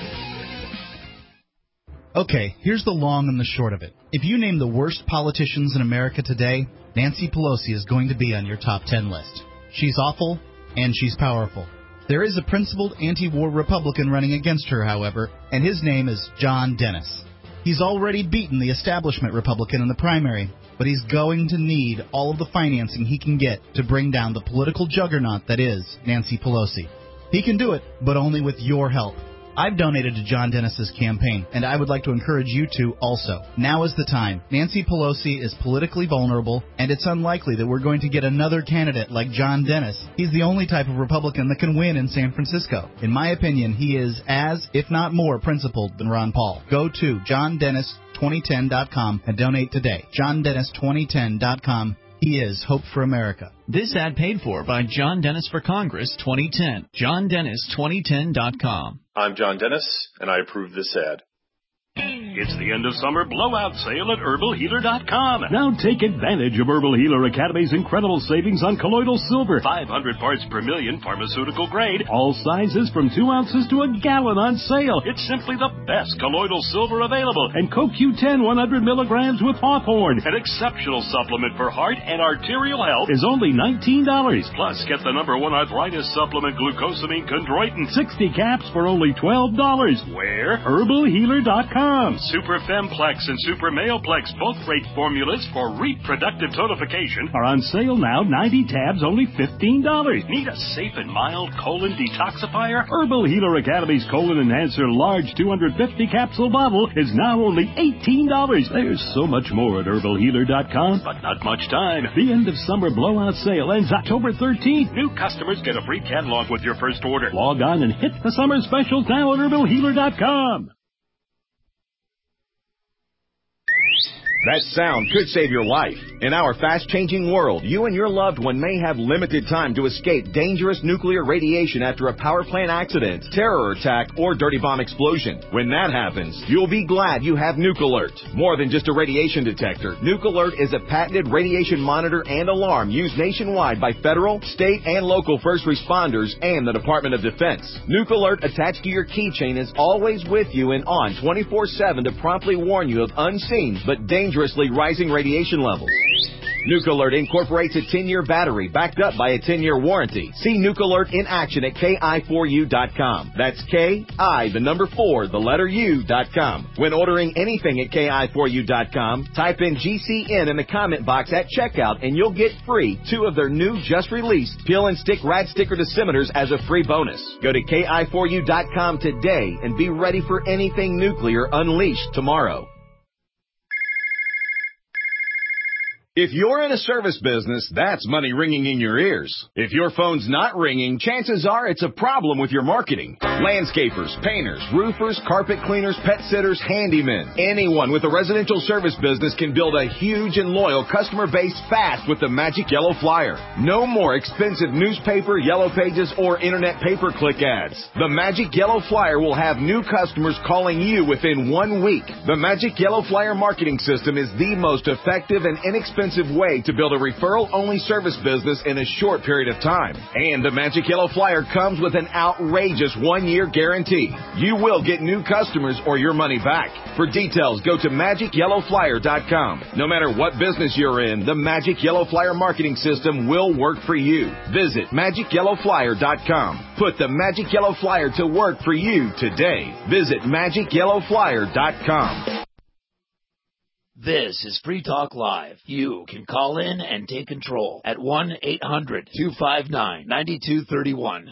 Speaker 2: Okay, here's the long and the short of it. If you name the worst politicians in America today, Nancy Pelosi is going to be on your top 10 list. She's awful, and she's powerful. There is a principled anti-war Republican running against her, however, and his name is John Dennis. He's already beaten the establishment Republican in the primary, but he's going to need all of the financing he can get to bring down the political juggernaut that is Nancy Pelosi. He can do it, but only with your help. I've donated to John Dennis's campaign, and I would like to encourage you to also. Now is the time. Nancy Pelosi is politically vulnerable, and it's unlikely that we're going to get another candidate like John Dennis. He's the only type of Republican that can win in San Francisco. In my opinion, he is as, if not more, principled than Ron Paul. Go to JohnDennis2010.com and donate today. JohnDennis2010.com. He is Hope for America.
Speaker 1: This ad paid for by John Dennis for Congress 2010. JohnDennis2010.com.
Speaker 21: I'm John Dennis, and I approve this ad.
Speaker 22: It's the end of summer blowout sale at HerbalHealer.com. Now take advantage of Herbal Healer Academy's incredible savings on colloidal silver. 500 parts per million, pharmaceutical grade. All sizes from 2 ounces to a gallon on sale. It's simply the best colloidal silver available. And CoQ10 100 milligrams with Hawthorne. An exceptional supplement for heart and arterial health is only $19. Plus, get the #1 arthritis supplement, glucosamine chondroitin. 60 caps for only $12. Where? HerbalHealer.com. Super Femplex and Super Maleplex, both great formulas for reproductive tonification, are on sale now. 90 tabs, only $15. Need a safe and mild colon detoxifier? Herbal Healer Academy's Colon Enhancer large 250 capsule bottle is now only $18. There's so much more at HerbalHealer.com, but not much time. The end of summer blowout sale ends October 13th. New customers get a free catalog with your first order. Log on and hit the summer specials now at HerbalHealer.com.
Speaker 23: That sound could save your life. In our fast-changing world, you and your loved one may have limited time to escape dangerous nuclear radiation after a power plant accident, terror attack, or dirty bomb explosion. When that happens, you'll be glad you have Nuke Alert. More than just a radiation detector, Nuke Alert is a patented radiation monitor and alarm used nationwide by federal, state, and local first responders and the Department of Defense. Nuke Alert attached to your keychain is always with you and on 24/7 to promptly warn you of unseen but dangerously rising radiation levels. NucAlert incorporates a 10-year battery backed up by a 10-year warranty. See NucAlert in action at KI4U.com. That's KI, the number 4, the letter U.com. When ordering anything at KI4U.com, type in GCN in the comment box at checkout and you'll get free 2 of their new just released Peel and Stick Rad Sticker Decimeters as a free bonus. Go to KI4U.com today and be ready for anything nuclear unleashed tomorrow. If you're in a service business, that's money ringing in your ears. If your phone's not ringing, chances are it's a problem with your marketing. Landscapers, painters, roofers, carpet cleaners, pet sitters, handymen. Anyone with a residential service business can build a huge and loyal customer base fast with the Magic Yellow Flyer. No more expensive newspaper, yellow pages, or internet pay-per-click ads. The Magic Yellow Flyer will have new customers calling you within 1 week. The Magic Yellow Flyer marketing system is the most effective and inexpensive way to build a referral-only service business in a short period of time. And the Magic Yellow Flyer comes with an outrageous 1-year guarantee. You will get new customers or your money back. For details, go to MagicYellowFlyer.com. No matter what business you're in, the Magic Yellow Flyer marketing system will work for you. Visit MagicYellowFlyer.com. Put the Magic Yellow Flyer to work for you today. Visit MagicYellowFlyer.com.
Speaker 10: This is Free Talk Live. You can call in and take control at 1-800-259-9231.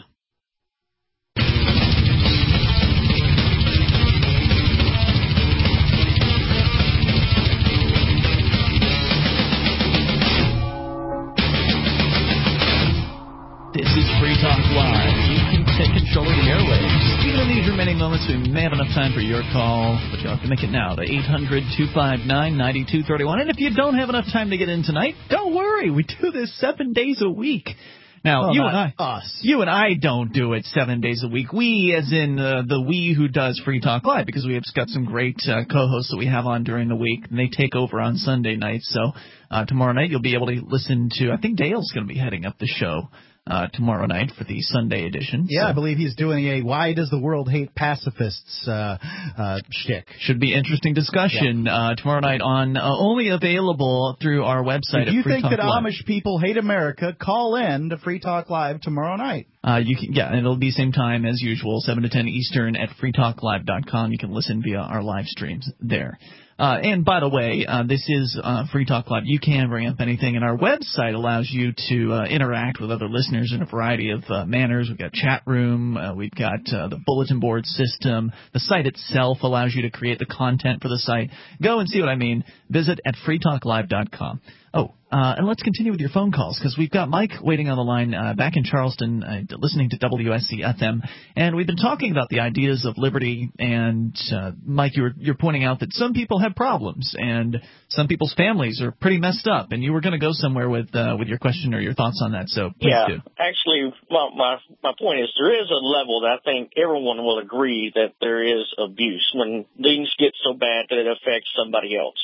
Speaker 1: This is Free Talk Live. You can take control of the airwaves. Even in these remaining moments, we may have enough time for your call, but you'll have to make it now to 800-259-9231. And if you don't have enough time to get in tonight, don't worry. We do this 7 days a week. Now, you and I don't do it 7 days a week. We, as in the we who does Free Talk Live, because we have got some great co-hosts that we have on during the week, and they take over on Sunday nights. So tomorrow night you'll be able to listen to, I think Dale's going to be heading up the show tomorrow night for the Sunday edition.
Speaker 2: Yeah, I believe he's doing a Why Does the World Hate Pacifists shtick.
Speaker 1: Should be interesting discussion tomorrow night on only available through our website.
Speaker 2: If you
Speaker 1: at Free
Speaker 2: think
Speaker 1: Talk
Speaker 2: that
Speaker 1: Live.
Speaker 2: Amish people hate America, call in to Free Talk Live tomorrow night.
Speaker 1: You can, and it'll be same time as usual, 7 to 10 Eastern at freetalklive.com. You can listen via our live streams there. And by the way, this is Free Talk Live. You can bring up anything, and our website allows you to interact with other listeners in a variety of manners. We've got chat room. We've got the bulletin board system. The site itself allows you to create the content for the site. Go and see what I mean. Visit at freetalklive.com. And let's continue with your phone calls, because we've got Mike waiting on the line back in Charleston listening to WSC-FM. And we've been talking about the ideas of liberty. And, Mike, you're pointing out that some people have problems and some people's families are pretty messed up. And you were going to go somewhere with your question or your thoughts on that. So please do.
Speaker 20: Actually, my point is there is a level that I think everyone will agree that there is abuse when things get so bad that it affects somebody else.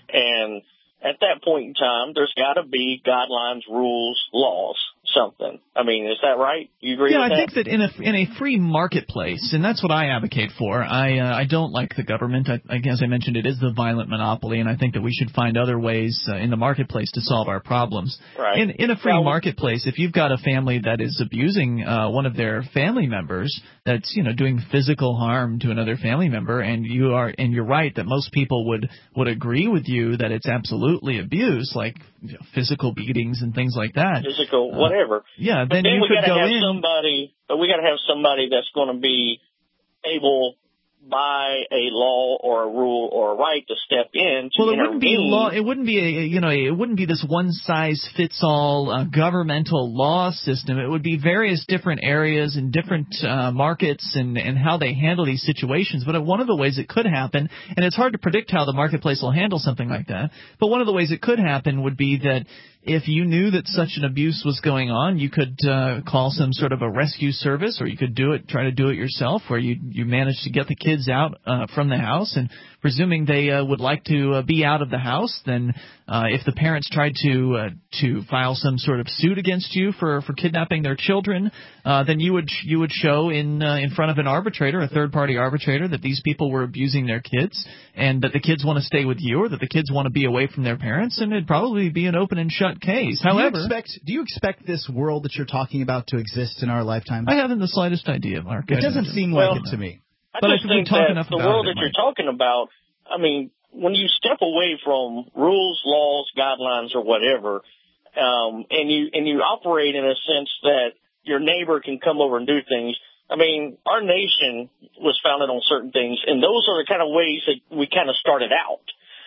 Speaker 20: And at that point in time, there's got to be guidelines, rules, laws, something. I mean, is that right? You agree with that?
Speaker 1: Yeah, I think that in a free marketplace, and that's what I advocate for. I don't like the government. As I mentioned, it is the violent monopoly, and I think that we should find other ways in the marketplace to solve our problems.
Speaker 20: Right.
Speaker 1: In a free marketplace, if you've got a family that is abusing one of their family members, that's doing physical harm to another family member, and you're right that most people would agree with you that it's absolutely abuse, like physical beatings and things like that.
Speaker 20: Physical, whatever.
Speaker 1: Yeah,
Speaker 20: but
Speaker 1: then you could go in.
Speaker 20: We got to have somebody that's going to be able, by a law or a rule or a right, to step in to intervene.
Speaker 1: It wouldn't be law. It wouldn't be it wouldn't be this one size fits all governmental law system. It would be various different areas and different markets and how they handle these situations. But one of the ways it could happen, and it's hard to predict how the marketplace will handle something like that, but one of the ways it could happen would be that if you knew that such an abuse was going on, you could call some sort of a rescue service, or you could try to do it yourself, where you manage to get the kids out from the house and presuming they would like to be out of the house, then if the parents tried to file some sort of suit against you for kidnapping their children, then you would show in front of an arbitrator, a third-party arbitrator, that these people were abusing their kids and that the kids want to stay with you or that the kids want to be away from their parents, and it'd probably be an open and shut case. However,
Speaker 2: do you expect this world that you're talking about to exist in our lifetime?
Speaker 1: I haven't the slightest idea, Mark.
Speaker 2: It doesn't seem like it to me.
Speaker 20: I just think that the world that you're talking about, I mean, when you step away from rules, laws, guidelines, or whatever, and you operate in a sense that your neighbor can come over and do things. I mean, our nation was founded on certain things, and those are the kind of ways that we kind of started out.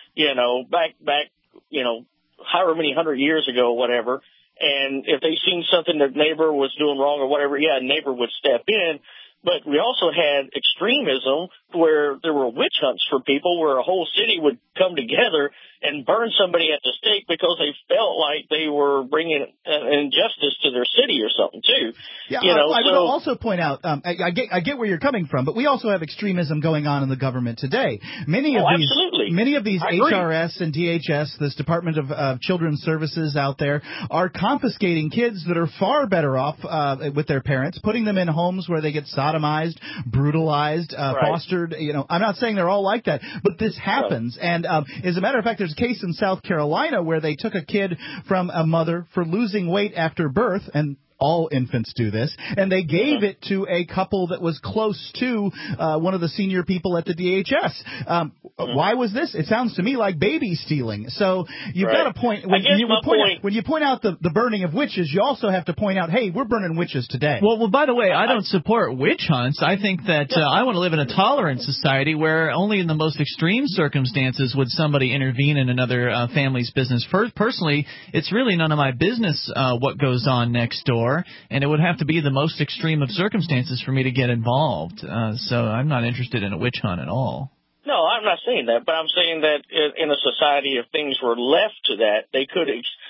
Speaker 20: Back, however many 100 years ago, whatever. And if they seen something that neighbor was doing wrong or whatever, a neighbor would step in. But we also had extremism where there were witch hunts for people where a whole city would come together and burn somebody at the stake because they felt like they were bringing injustice to their city or something, too.
Speaker 2: Yeah, I would also point out, I get where you're coming from, but we also have extremism going on in the government today. Many of these HRS and DHS, this Department of Children's Services out there, are confiscating kids that are far better off with their parents, putting them in homes where they get sodomized, brutalized, fostered. I'm not saying they're all like that, but this happens. Right. And as a matter of fact, there's a case in South Carolina where they took a kid from a mother for losing weight after birth, and all infants do this, and they gave it to a couple that was close to one of the senior people at the DHS. Why was this? It sounds to me like baby stealing. So you've got a point. When you point out the burning of witches, you also have to point out, hey, we're burning witches today.
Speaker 1: Well, by the way, I don't support witch hunts. I think that I want to live in a tolerant society where only in the most extreme circumstances would somebody intervene in another family's business. Personally, it's really none of my business what goes on next door. And it would have to be the most extreme of circumstances for me to get involved. So I'm not interested in a witch hunt at all.
Speaker 20: No, I'm not saying that, but I'm saying that in a society, if things were left to that, they could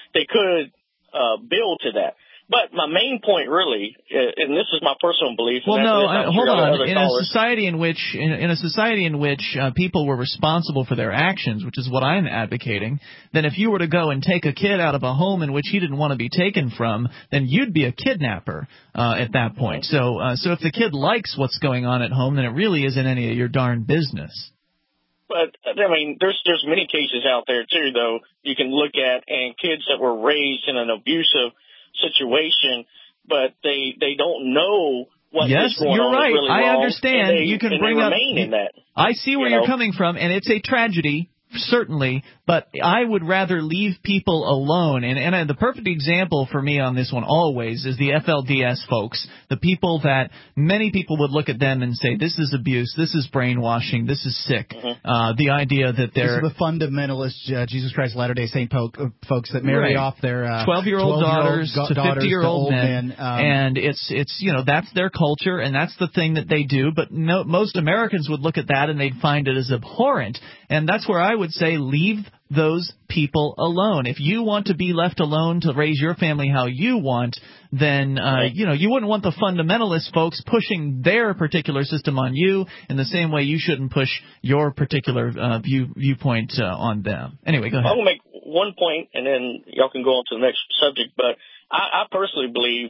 Speaker 20: build to that. But my main point, really, and this is my personal belief.
Speaker 1: Well, hold on. In a society in which people were responsible for their actions, which is what I'm advocating, then if you were to go and take a kid out of a home in which he didn't want to be taken from, then you'd be a kidnapper at that point. So if the kid likes what's going on at home, then it really isn't any of your darn business.
Speaker 20: But, I mean, there's many cases out there, too, though, you can look at, and kids that were raised in an abusive situation, but they don't know what is going on.
Speaker 1: You're right.
Speaker 20: Really
Speaker 1: I
Speaker 20: wrong,
Speaker 1: understand. You can bring up.
Speaker 20: In that.
Speaker 1: I see where you're coming from, and it's a tragedy. Certainly, but I would rather leave people alone. And the perfect example for me on this one always is the FLDS folks, the people that many people would look at them and say, this is abuse, this is brainwashing, this is sick. The idea that they're...
Speaker 2: These are the fundamentalist Jesus Christ Latter-day Saint folks that marry off their
Speaker 1: 12-year-old daughters to 50-year-old men. And it's that's their culture, and that's the thing that they do. But most Americans would look at that and they'd find it as abhorrent. And that's where I would say leave those people alone. If you want to be left alone to raise your family how you want, then you wouldn't want the fundamentalist folks pushing their particular system on you in the same way you shouldn't push your particular viewpoint on them. Anyway, go ahead.
Speaker 20: I'll make one point, and then y'all can go on to the next subject. But I personally believe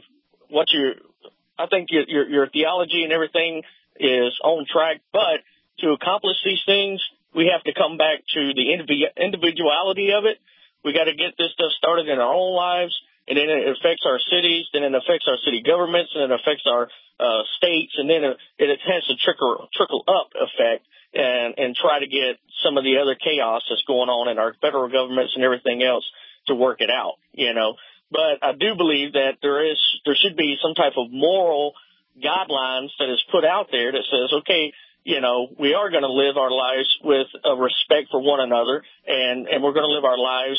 Speaker 20: I think your theology and everything is on track, but to accomplish these things, we have to come back to the individuality of it. We got to get this stuff started in our own lives, and then it affects our cities, then it affects our city governments, and it affects our states, and then it has a trickle up effect, and try to get some of the other chaos that's going on in our federal governments and everything else to work it out. But I do believe that there should be some type of moral guidelines that is put out there that says, okay, we are going to live our lives with a respect for one another, and we're going to live our lives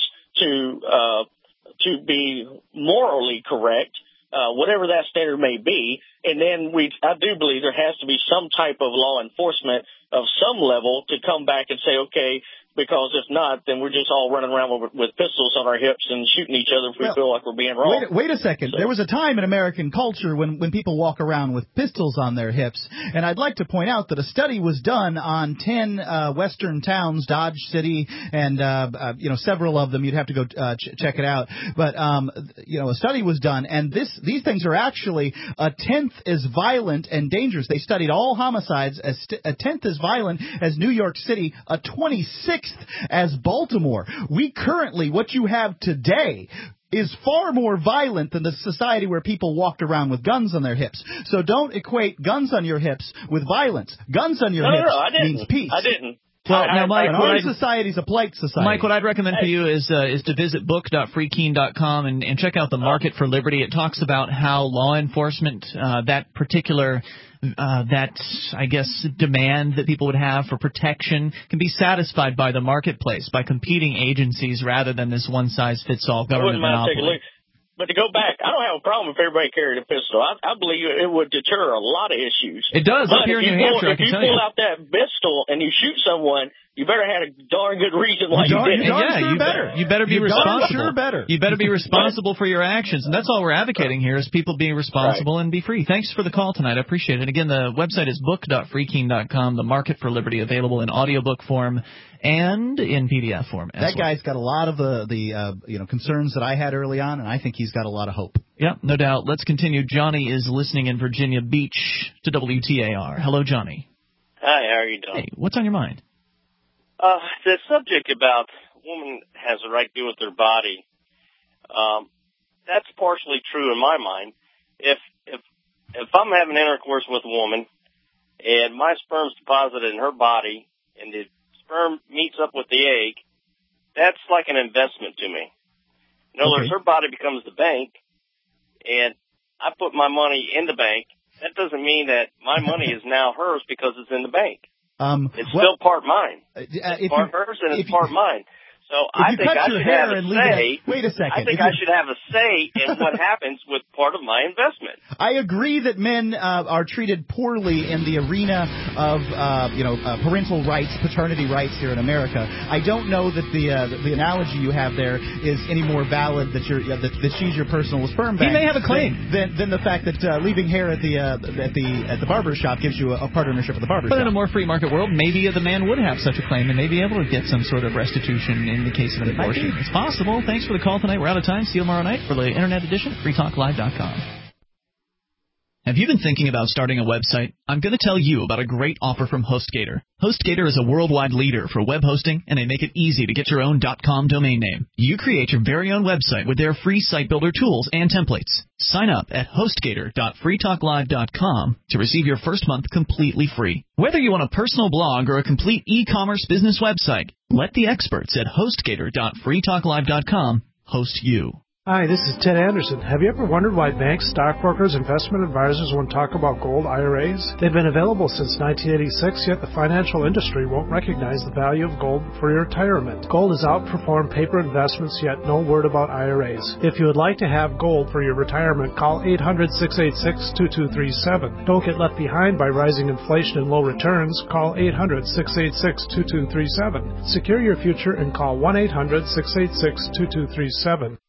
Speaker 20: to be morally correct, whatever that standard may be. And then I do believe there has to be some type of law enforcement of some level to come back and say, okay, because if not, then we're just all running around with pistols on our hips and shooting each other if we feel like we're being wrong.
Speaker 2: Wait a second. So, there was a time in American culture when people walk around with pistols on their hips, and I'd like to point out that a study was done on 10 western towns, Dodge City, and several of them. You'd have to go check it out. But a study was done, and these things are actually a tenth as violent and dangerous. They studied all homicides as a tenth as violent as New York City, a 26th as Baltimore. We currently, what you have today, is far more violent than the society where people walked around with guns on their hips. So don't equate guns on your hips with violence. Guns on your hips means peace.
Speaker 20: I didn't.
Speaker 1: Well, now, Mike,
Speaker 2: our society is a polite society.
Speaker 1: Mike, what I'd recommend for you is to visit book.freekeen.com and check out the Market for Liberty. It talks about how law enforcement, that particular demand that people would have for protection can be satisfied by the marketplace, by competing agencies rather than this one-size-fits-all government monopoly.
Speaker 20: But to go back, I don't have a problem if everybody carried a pistol. I believe it would deter a lot of issues.
Speaker 1: It does up here in New Hampshire.
Speaker 20: If you pull out that pistol and you shoot someone, you better have a darn good reason why you did it.
Speaker 1: You better be responsible.
Speaker 2: Sure better.
Speaker 1: You better be responsible for your actions, and that's all we're advocating here is people being responsible and be free. Thanks for the call tonight. I appreciate it. Again, the website is book.freekeen.com. The Market for Liberty available in audiobook form and in PDF form.
Speaker 2: That guy's got a lot of the concerns that I had early on, and I think he's got a lot of hope.
Speaker 1: Yeah, no doubt. Let's continue. Johnny is listening in Virginia Beach to WTAR. Hello, Johnny.
Speaker 3: Hi, how are you doing?
Speaker 1: Hey, what's on your mind?
Speaker 3: The subject about a woman has a right to do with her body, that's partially true in my mind. If I'm having intercourse with a woman and my sperm's deposited in her body and the sperm meets up with the egg, that's like an investment to me. In other words, her body becomes the bank, and I put my money in the bank. That doesn't mean that my money is now hers because it's in the bank. It's still part mine. It's part hers and it's part mine. So I think I should have a say.
Speaker 2: Wait a second.
Speaker 3: I think I should have a say in what happens with part of my investment.
Speaker 2: I agree that men are treated poorly in the arena of parental rights, paternity rights here in America. I don't know that the analogy you have there is any more valid that she's your personal sperm bank.
Speaker 1: He may have a claim
Speaker 2: than the fact that leaving hair at the barber shop gives you a partnership at the barber shop.
Speaker 1: But in a more free market world, maybe the man would have such a claim and may be able to get some sort of restitution in the case of an abortion. It's possible. Thanks for the call tonight. We're out of time. See you tomorrow night for the Internet edition at freetalklive.com. Have you been thinking about starting a website? I'm going to tell you about a great offer from HostGator. HostGator is a worldwide leader for web hosting, and they make it easy to get your own .com domain name. You create your very own website with their free site builder tools and templates. Sign up at HostGator.freetalklive.com to receive your first month completely free. Whether you want a personal blog or a complete e-commerce business website, let the experts at HostGator.freetalklive.com host you.
Speaker 5: Hi, this is Ted Anderson. Have you ever wondered why banks, stockbrokers, investment advisors won't talk about gold IRAs? They've been available since 1986, yet the financial industry won't recognize the value of gold for your retirement. Gold has outperformed paper investments, yet no word about IRAs. If you would like to have gold for your retirement, call 800-686-2237. Don't get left behind by rising inflation and low returns. Call 800-686-2237. Secure your future and call 1-800-686-2237.